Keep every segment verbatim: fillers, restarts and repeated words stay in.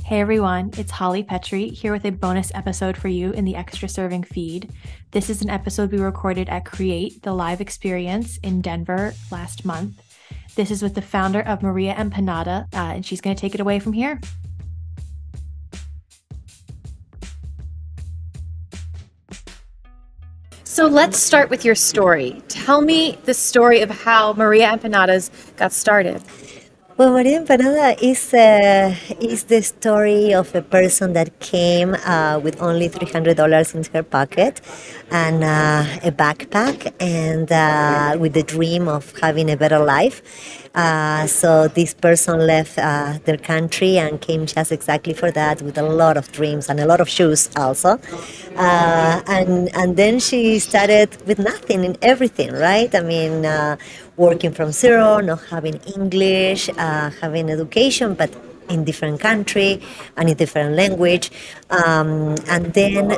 Hey everyone, it's Holly Petrie here with a bonus episode for you in the Extra Serving feed. This is an episode we recorded at Create, the live experience in Denver last month. This is with the founder of Maria Empanada, uh, and she's going to take it away from here. So let's start with your story. Tell me the story of how Maria Empanadas got started. Well, Maria Empanada is uh, is the story of a person that came uh, with only three hundred dollars in her pocket and uh, a backpack, and uh, with the dream of having a better life. Uh, so this person left uh, their country and came just exactly for that, with a lot of dreams and a lot of shoes also. Uh, and and then she started with nothing in everything, right? I mean, uh, working from zero, not having English, uh, having education, but in different country and in different language. Um, and then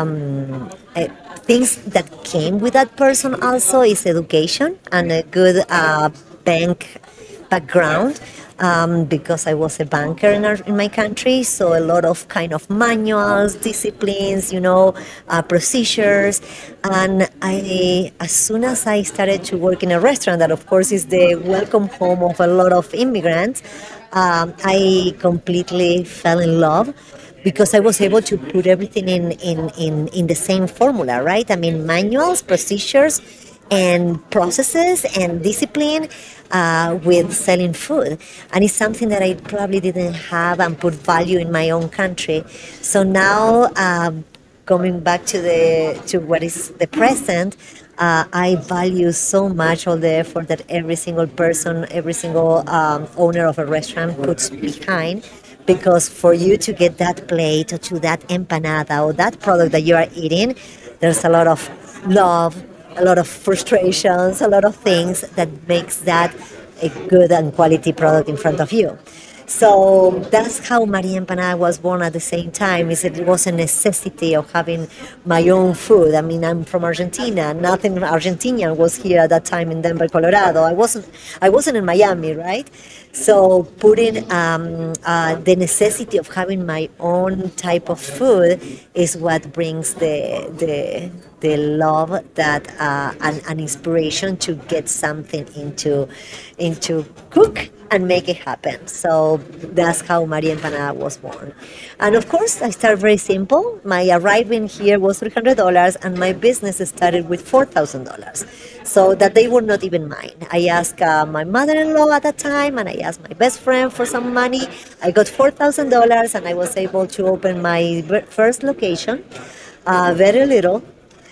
um, uh, things that came with that person also is education and a good uh, bank background. Um, because I was a banker in, our, in my country, so a lot of kind of manuals, disciplines, you know, uh, procedures. And I, as soon as I started to work in a restaurant, that of course is the welcome home of a lot of immigrants, um, I completely fell in love because I was able to put everything in, in, in, in the same formula, right? I mean, manuals, procedures, and processes and discipline uh, with selling food. And it's something that I probably didn't have and put value in my own country. So now, um, coming back to the to what is the present, uh, I value so much all the effort that every single person, every single um, owner of a restaurant puts behind. Because for you to get that plate or to that empanada or that product that you are eating, there's a lot of love, a lot of frustrations, a lot of things that makes that a good and quality product in front of you. So that's how Maria Empanada was born at the same time. Is it was a necessity of having my own food. I mean, I'm from Argentina. Nothing Argentinian was here at that time in Denver, Colorado. I wasn't. I wasn't in Miami, right? So putting um, uh, the necessity of having my own type of food is what brings the the the love that uh, and, and inspiration to get something into into cook and make it happen. So that's how Maria Empanada was born. And of course, I started very simple. My arriving here was three hundred dollars, and my business started with four thousand dollars. So that they were not even mine. I asked uh, my mother-in-law at that time, and I asked my best friend for some money. I got four thousand dollars, and I was able to open my first location. Uh, very little,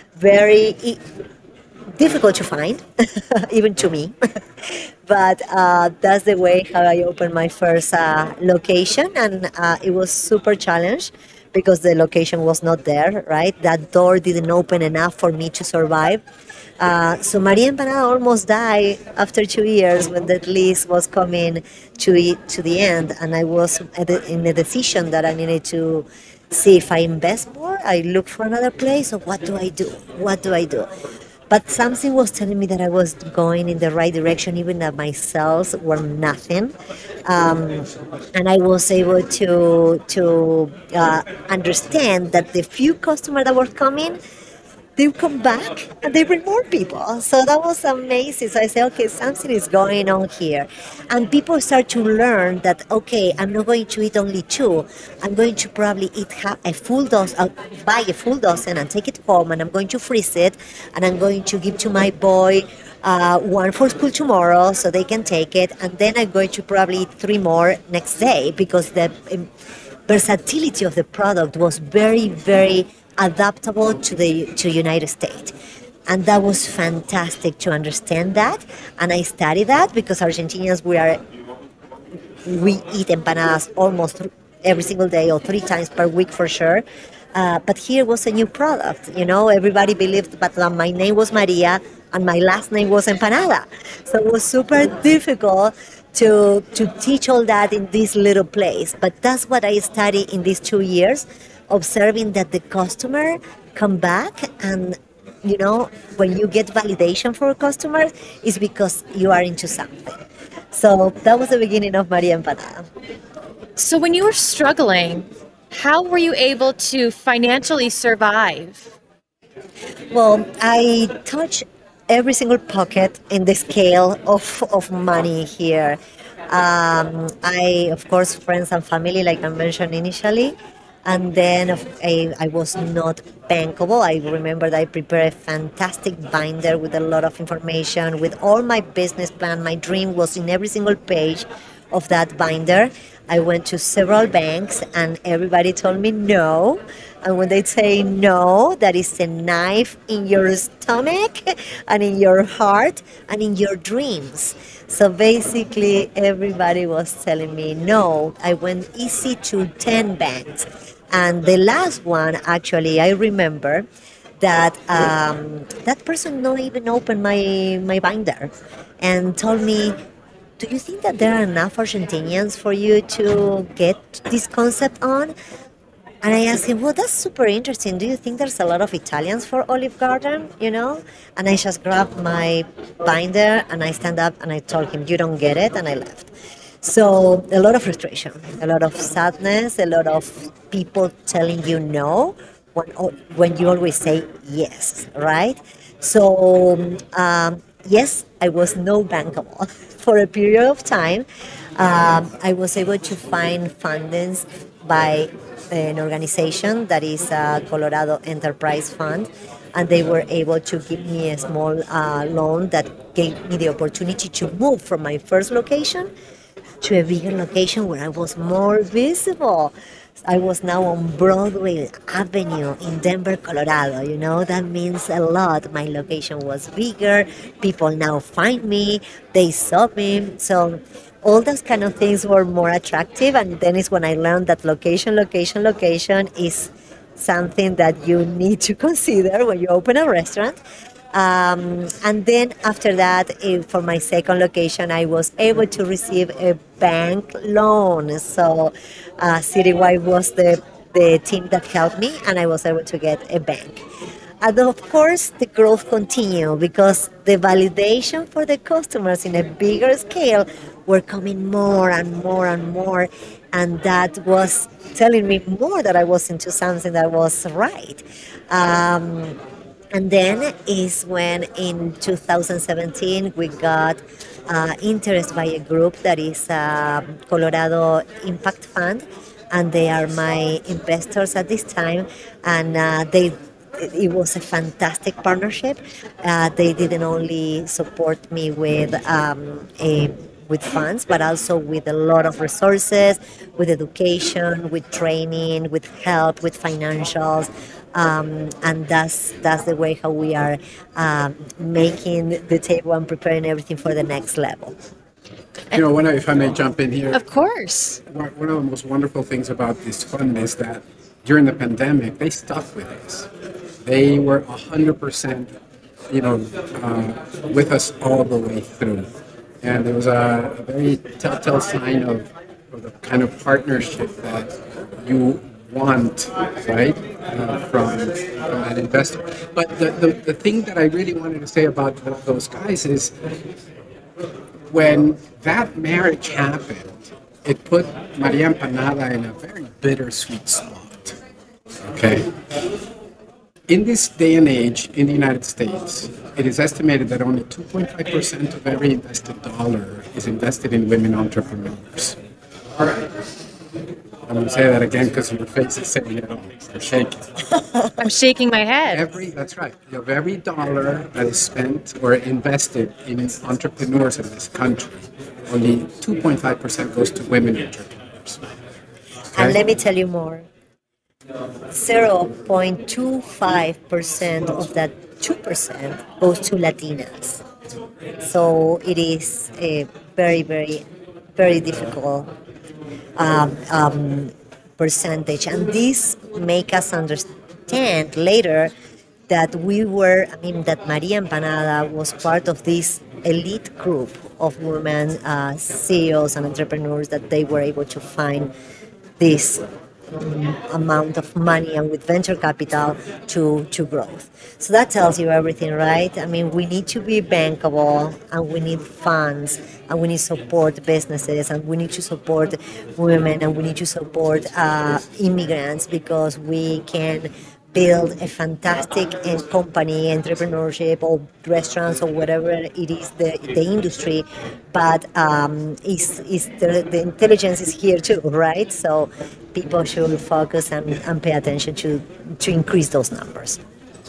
very e- difficult to find, even to me. But uh, that's the way how I opened my first uh, location, and uh, it was super challenged because the location was not there, right? That door didn't open enough for me to survive. Uh, so Maria Empanada almost died after two years when that lease was coming to it, to the end, and I was at the, in the decision that I needed to see if I invest more, I look for another place, or what do I do? What do I do? But something was telling me that I was going in the right direction, even that my sales were nothing. Um, and I was able to to uh, understand that the few customers that were coming, they come back and they bring more people. So that was amazing. So I said, okay, something is going on here. And people start to learn that, okay, I'm not going to eat only two. I'm going to probably eat half, a full dozen, uh, buy a full dozen and take it home, and I'm going to freeze it, and I'm going to give to my boy uh, one for school tomorrow so they can take it. And then I'm going to probably eat three more next day, because the um, versatility of the product was very, very adaptable to the to United States. And that was fantastic to understand that. And I studied that because Argentinians, we are we eat empanadas almost every single day or three times per week for sure. Uh, but here was a new product, you know, everybody believed, but uh, my name was Maria and my last name was Empanada. So it was super difficult to to teach all that in this little place. But that's what I studied in these two years, observing that the customer come back, and you know, when you get validation for customers, it's because you are into something. So that was the beginning of Maria Empanada. So when you were struggling, how were you able to financially survive? Well, I touch every single pocket in the scale of, of money here. Um, I, of course, friends and family, like I mentioned initially. And then of- I, I was not bankable. I remember that I prepared a fantastic binder with a lot of information, with all my business plan. My dream was in every single page of that binder. I went to several banks and everybody told me no. And when they say no, that is a knife in your stomach and in your heart and in your dreams. So basically, everybody was telling me no. I went easy to ten banks. And the last one, actually, I remember that um, that person not even opened my, my binder and told me, do you think that there are enough Argentinians for you to get this concept on? And I asked him, well, that's super interesting. Do you think there's a lot of Italians for Olive Garden, you know? And I just grabbed my binder and I stand up and I told him, you don't get it, and I left. So a lot of frustration, a lot of sadness, a lot of people telling you no when, when you always say yes, right? So um, yes, I was no bankable for a period of time. Um, I was able to find fundings by an organization that is a Colorado Enterprise Fund, and they were able to give me a small uh, loan that gave me the opportunity to move from my first location to a bigger location where I was more visible. I was now on Broadway Avenue in Denver, Colorado. You know, that means a lot. My location was bigger. People now find me. They saw me. So all those kind of things were more attractive. And then is when I learned that location, location, location is something that you need to consider when you open a restaurant. Um, and then after that, eh, for my second location, I was able to receive a bank loan. So uh, Citywide was the, the team that helped me, and I was able to get a bank. And of course, the growth continued because the validation for the customers in a bigger scale were coming more and more and more. And that was telling me more that I was into something that was right. Um, and then is when in two thousand seventeen we got uh, interest by a group that is uh, Colorado Impact Fund, and they are my investors at this time, and uh, they it was a fantastic partnership. Uh, they didn't only support me with um, a with funds, but also with a lot of resources, with education, with training, with help, with financials. Um, and that's that's the way how we are um, making the table and preparing everything for the next level. You know, when I, if I may jump in here, Of course. one one of the most wonderful things about this fund is that during the pandemic, they stuck with us. They were one hundred percent, you know, uh, with us all the way through. And it was a very telltale sign of, of the kind of partnership that you want, right, uh, from, from that investor. But the, the, the thing that I really wanted to say about those guys is when that marriage happened, it put Maria Empanada in a very bittersweet spot. Okay? In this day and age in the United States, it is estimated that only two point five percent of every invested dollar is invested in women entrepreneurs. All right. I'm going to say that again because your face is saying it all. You're shaking. I'm shaking my head. Every, that's right. Of every dollar that is spent or invested in entrepreneurs in this country, only two point five percent goes to women entrepreneurs. Okay? And let me tell you more. zero point two five percent of that two percent goes to Latinas. So it is a very, very, very difficult um, um, percentage. And this make us understand later that we were, I mean, that Maria Empanada was part of this elite group of women uh, C E Os and entrepreneurs that they were able to find this um, amount of money and with venture capital to, to growth. So that tells you everything, right? I mean, we need to be bankable and we need funds and we need support businesses and we need to support women and we need to support uh, immigrants because we can build a fantastic uh, company, entrepreneurship or restaurants or whatever it is the, the industry, but um, is, is the, the intelligence is here too, right? So people should focus and, and pay attention to, to increase those numbers.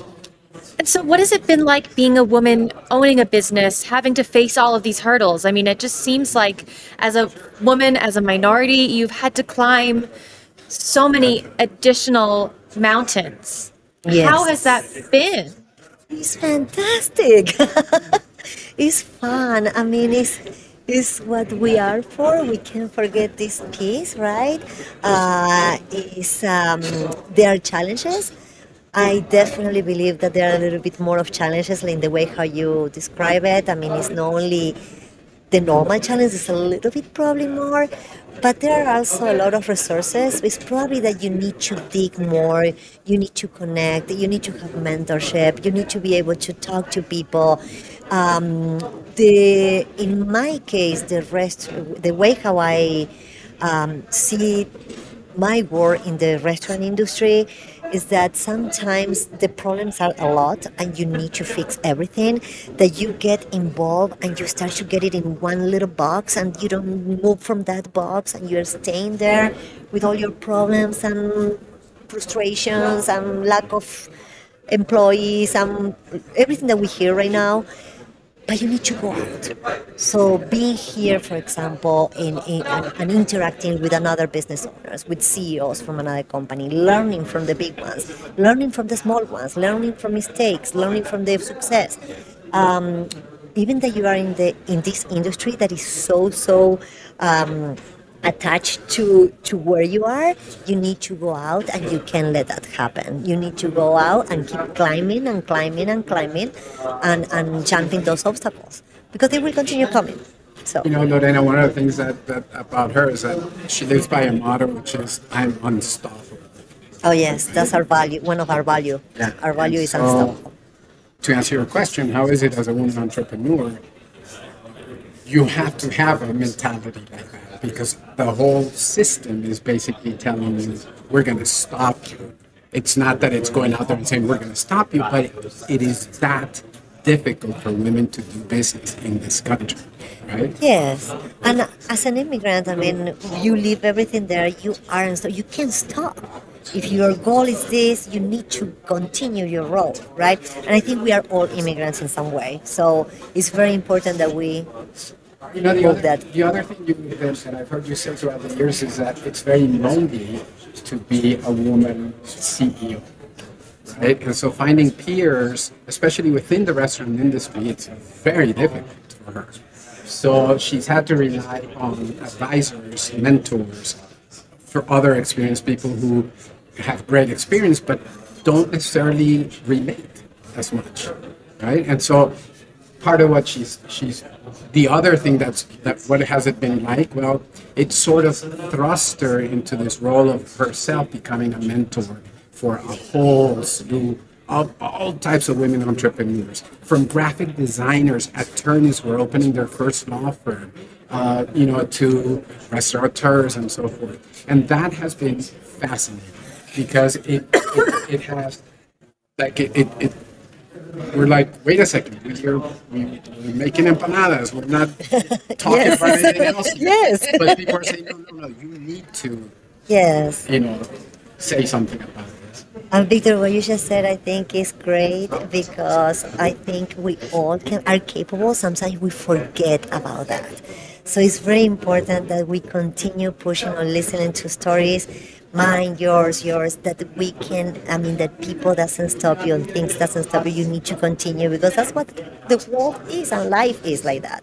And so what has it been like being a woman owning a business, having to face all of these hurdles? I mean, it just seems like as a woman, as a minority, you've had to climb so many additional mountains. Yes. How has that been? It's fantastic. It's fun. I mean, it's it's what we are for. We can't forget this piece, right? Uh, it's, um, there are challenges. I definitely believe that there are a little bit more of challenges in the way how you describe it. I mean, it's not only the normal challenge, it's a little bit probably more, but there are also a lot of resources. It's probably that you need to dig more, you need to connect, you need to have mentorship, you need to be able to talk to people. Um, the in my case, the rest, the way how I um, see my work in the restaurant industry is that sometimes the problems are a lot and you need to fix everything, that you get involved and you start to get it in one little box and you don't move from that box and you're staying there with all your problems and frustrations and lack of employees and everything that we hear right now. But you need to go out. So being here, for example, in, in and, and interacting with another business owners, with C E Os from another company, learning from the big ones, learning from the small ones, learning from mistakes, learning from their success. Um, even that you are in the in this industry that is so so um, attached to to where you are, you need to go out and you can't let that happen. You need to go out and keep climbing and climbing and climbing and, and jumping those obstacles because they will continue coming. So you know, Lorena, one of the things that, that about her is that she lives by a motto which is I'm unstoppable. Oh yes, that's our value, one of our value. Yeah. Our value And is so, unstoppable. To answer your question, how is it as a woman entrepreneur? You have to have a mentality like that because the whole system is basically telling you we're going to stop you. It's not that it's going out there and saying we're going to stop you, but it is that difficult for women to do business in this country, right? Yes, and as an immigrant, I mean, you leave everything there. You aren't, so you can't stop. If your goal is this, you need to continue your road, right? And I think we are all immigrants in some way, so it's very important that we. You know, the hope other, that. the other thing you that that I've heard you say throughout the years is that it's very lonely to be a woman C E O. Right? And so finding peers, especially within the restaurant industry, it's very difficult for her. So she's had to rely on advisors, mentors, for other experienced people who have great experience but don't necessarily relate as much, right? And so part of what she's she's the other thing that's that what has it been like? Well, it sort of thrust her into this role of herself becoming a mentor for a whole slew of all types of women entrepreneurs, from graphic designers, attorneys who are opening their first law firm, uh, you know, to restaurateurs and so forth. And that has been fascinating because it it, it has like it, it, it we're like, wait a second, we're, we, we're making empanadas, we're not talking Yes. about anything else. Yes. But people are saying, no, no, no, you need to, Yes. you know, say something about this. And Victor, what you just said, I think is great because I think we all can, are capable. Sometimes we forget about that. So it's very important that we continue pushing on listening to stories, mine, yours, yours, that we can, I mean, that people doesn't stop you and things doesn't stop you. You need to continue because that's what the world is and life is like that.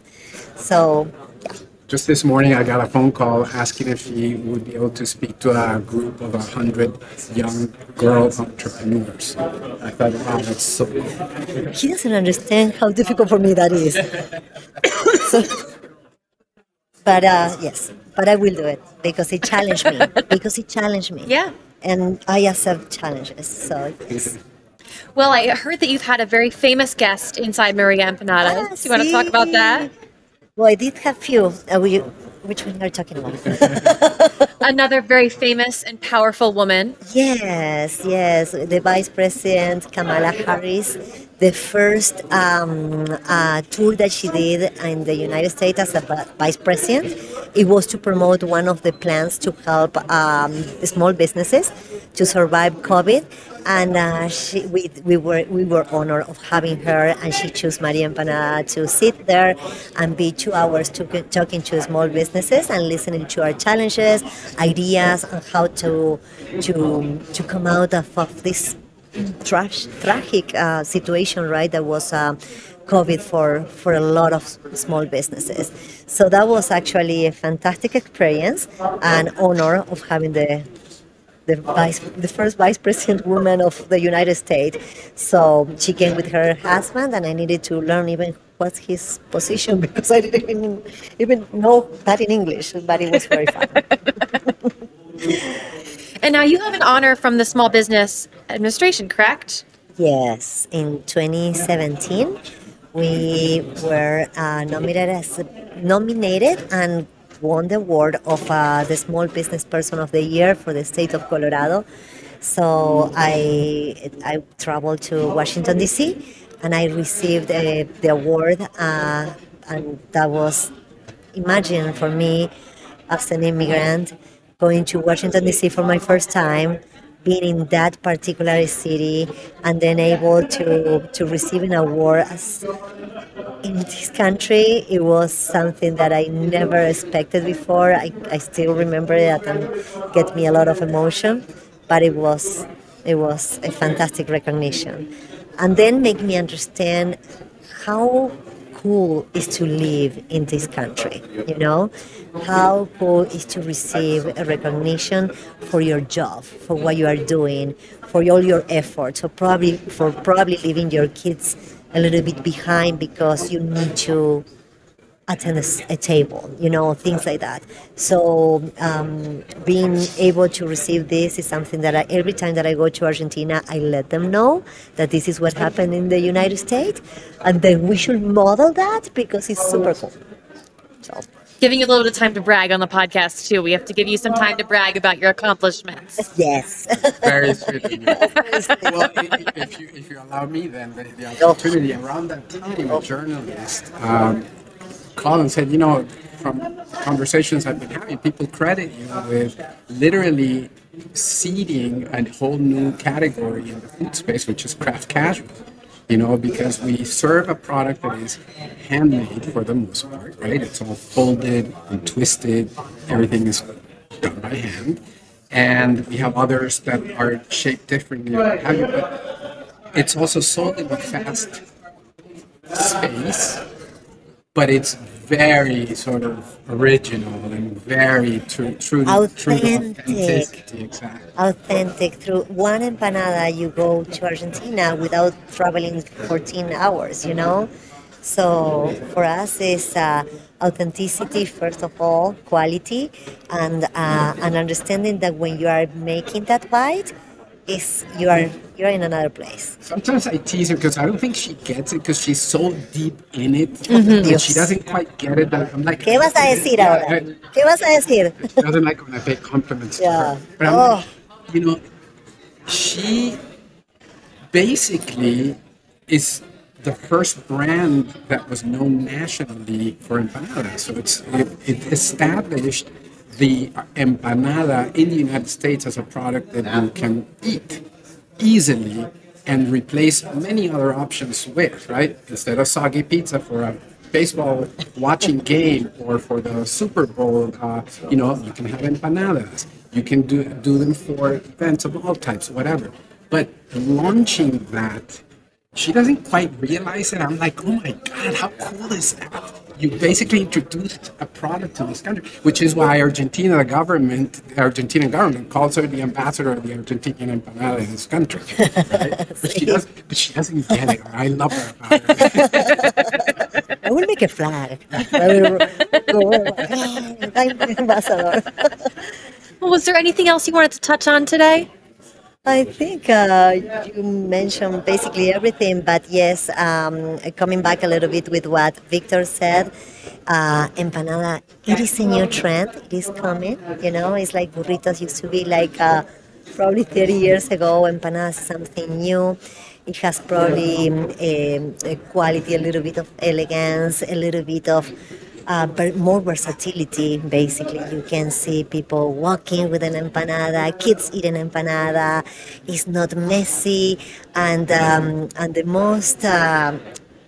So, yeah. Just this morning, I got a phone call asking if he would be able to speak to a group of a hundred young girl entrepreneurs. I thought, wow, that's so cool. He doesn't understand how difficult for me that is. So, but uh, yes, but I will do it because it challenged me. Because it challenged me. Yeah. And I accept challenges. So. Yes. Well, I heard that you've had a very famous guest inside Maria Empanadas. Ah, Do you want to talk about that? Well, I did have few. Uh, we, which one are you talking about? Another very famous and powerful woman. Yes, yes. The Vice President Kamala Harris, the first um, uh, tour that she did in the United States as a Vice President, it was to promote one of the plans to help um, small businesses to survive COVID. And uh, she, we, we were we were honored of having her, and she chose Maria Empanada to sit there and be two hours to, talking to small businesses and listening to our challenges, ideas on how to to to come out of, of this trash, tragic uh, situation, right? That was uh, COVID for for a lot of small businesses. So that was actually a fantastic experience and honor of having the. The vice, the first vice president woman of the United States. So she came with her husband, and I needed to learn even what's his position because I didn't even, even know that in English, but it was very fun. And now you have an honor from the Small Business Administration, correct? Yes, in twenty seventeen, we were uh, nominated as nominated and won the award of uh, the Small Business Person of the Year for the state of Colorado. So I I traveled to Washington, D C, and I received uh, the award. Uh, and that was, imagine for me, as an immigrant, going to Washington, D C for my first time, being in that particular city, and then able to, to receive an award as in this country. It was something that I never expected before. I, I still remember it and get me a lot of emotion, but it was it was a fantastic recognition. And then make me understand how cool is to live in this country, you know? How cool is to receive a recognition for your job, for what you are doing, for all your efforts, so probably for probably leaving your kids a little bit behind because you need to attend a, a table, you know, things like that. So um, being able to receive this is something that I, every time that I go to Argentina, I let them know that this is what happened in the United States, and then we should model that because it's super cool. So. Giving you a little bit of time to brag on the podcast, too. We have to give you some time to brag about your accomplishments. Yes. Very sweet. Well, if you, if you allow me, then the, the opportunity around that time, a journalist um, called and said, you know, from conversations I've been having, people credit you with literally seeding a whole new category in the food space, which is craft casual. You know, because we serve a product that is handmade for the most part, right? It's all folded and twisted. Everything is done by hand. And we have others that are shaped differently. But it's also sold in a fast space, but it's very sort of original and very true, true, true to authenticity. Exactly. Authentic. Through one empanada, you go to Argentina without traveling fourteen hours, you know? So for us, it's uh, authenticity, first of all, quality, and uh, an understanding that when you are making that bite, is you are you're in another place. Sometimes I tease her because I don't think she gets it because she's so deep in it mm-hmm. that she doesn't quite get it. I'm like, ¿Qué vas a decir yeah, ahora? ¿Qué vas a decir? She doesn't like when I pay compliments yeah. to her. But I'm oh. like, you know, she basically is the first brand that was known nationally for empanadas. So it's it, it established the empanada in the United States as a product that you can eat easily and replace many other options with, right? Instead of soggy pizza for a baseball watching game or for the Super Bowl, uh, you know, you can have empanadas. You can do, do them for events of all types, whatever. But launching that, she doesn't quite realize it. I'm like, oh my God, how cool is that? You basically introduced a product to this country, which is why Argentina, the government, the Argentinian government calls her the ambassador of the Argentinian empanada in this country. Right? But she doesn't. But she doesn't get it. I love her about it. I will make a flag. I will go, I'm the ambassador. Well, was there anything else you wanted to touch on today? I think uh, you mentioned basically everything, but yes, um, coming back a little bit with what Victor said, uh, empanada, it is a new trend. It is coming, you know, it's like burritos used to be like uh, probably thirty years ago. Empanadas is something new. It has probably um, a, a quality, a little bit of elegance, a little bit of uh, but more versatility. Basically, you can see people walking with an empanada, kids eating empanada. It's not messy, and um, and the most uh,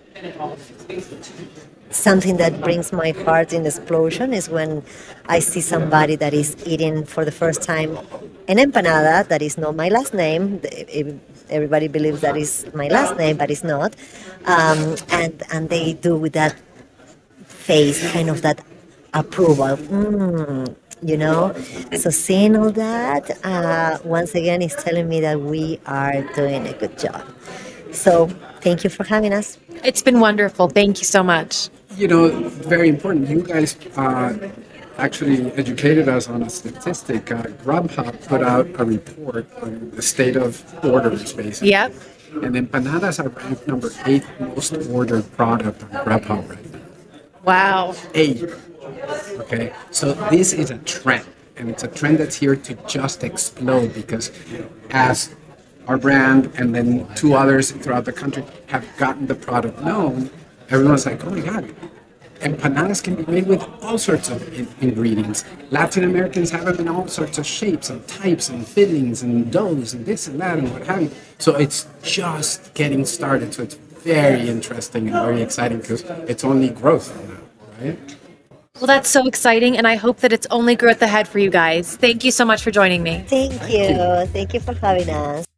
something that brings my heart in explosion is when I see somebody that is eating for the first time an empanada that is not my last name. Everybody believes that is my last name, but it's not. Um, and and they do with that face, kind of that approval, mm, you know. So seeing all that, uh, once again, is telling me that we are doing a good job. So thank you for having us. It's been wonderful. Thank you so much. You know, very important. You guys uh, actually educated us on a statistic. Uh, Grubhub put out a report on the state of orders, basically. Yep. And empanadas are ranked number eight most ordered product on Grubhub right now. Wow. Eight. Okay, so this is a trend, and it's a trend that's here to just explode because as our brand and then two others throughout the country have gotten the product known, everyone's like, oh my God, empanadas can be made with all sorts of in- ingredients. Latin Americans have them in all sorts of shapes and types and fillings and doughs and this and that and what have you. So it's just getting started. So it's very interesting and very exciting because it's only growth now, right? Well, that's so exciting, and I hope that it's only growth ahead for you guys. Thank you so much for joining me. Thank you. Thank you for having us.